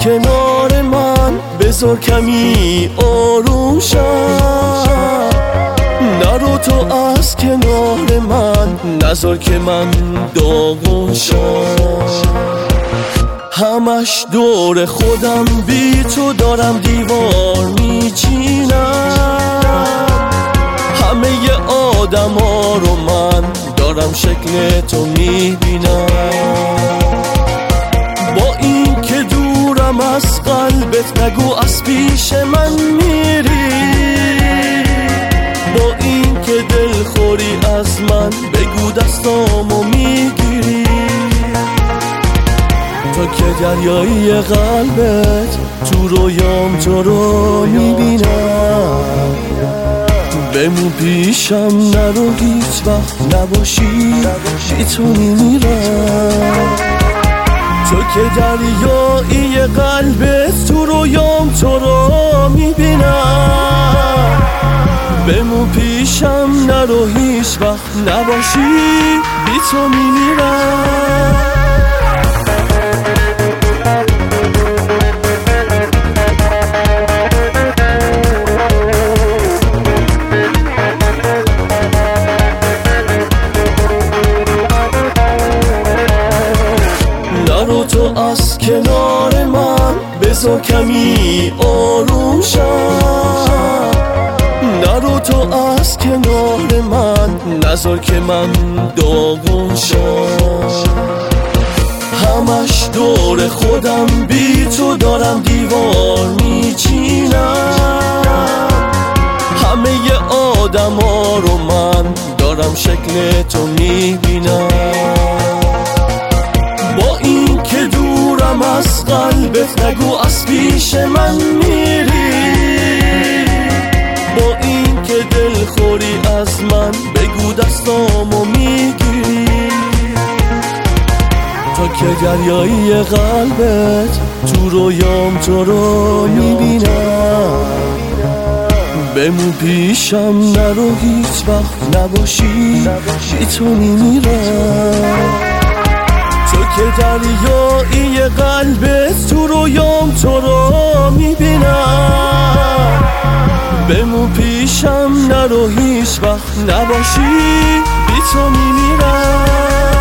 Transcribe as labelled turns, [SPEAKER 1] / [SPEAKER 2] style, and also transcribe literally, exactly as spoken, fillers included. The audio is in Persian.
[SPEAKER 1] کنار من، بذار کمی آروم شم. نرو تو از کنار من، نذار که من داغون شم. همش دور خودم بی تو دارم دیوار میچینم. همه آدم ها رو من دارم شکل تو میبینم. با این که دورم از قلبت، نگو از پیش من میری. با این که دلخوری از من، بگو دستامو میگیری. تو که دریایی قلبت، تو رویام تو رو میبینم. بمون پیشم، نرو هیچ وقت نباشی، بی تو میمیرم. تو که دریایی قلبت، تو رویام تو رو میبینم. بمون پیشم، نرو هیچ وقت نباشی، بی تو میمیرم. نرو تو از کنار من، بذار کمی آروم شم. نرو تو از کنار من، نذار که من داغون شم. همش دور خودم بی تو دارم دیوار میچینم. همه آدم ها رو من دارم شکل تو میبینم. با این که دورم از قلبت، نگو از پیش من میری. با این که دلخوری از من، بگو دستامو میگیری. تو که دریایی قلبت، تو رویام تو رو میبینم. بمون پیشم، نرو هیچ وقت نباشی، بی تو میمیرم. تو که دریایی قلبت، تو رویام تو رو میبینم. بمون پیشم، نرو هیچ وقت نباشی، بی تو میمیرم.